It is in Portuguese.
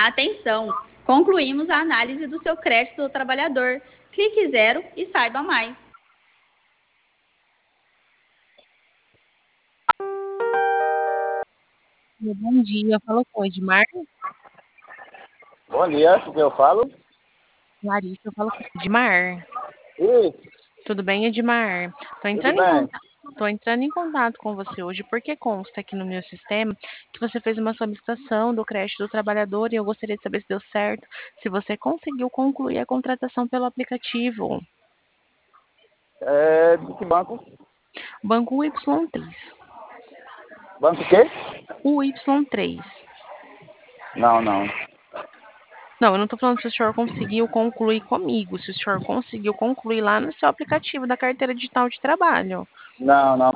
Atenção! Concluímos a análise do seu crédito do trabalhador. Clique 0 e saiba mais. Bom dia, falo com o Edmar. Bom dia, o que eu falo? Larissa, eu falo com o Edmar. Ih, Tudo bem, Edmar? tudo bem. Tô entrando em contato com você hoje porque consta aqui no meu sistema que você fez uma solicitação do crédito do trabalhador e eu gostaria de saber se deu certo, se você conseguiu concluir a contratação pelo aplicativo. É, de que banco? Banco Y3. Banco o quê? O Y3. Não, não. Não, eu não estou falando se o senhor conseguiu concluir comigo, se o senhor conseguiu concluir lá no seu aplicativo da carteira digital de trabalho. Não, não.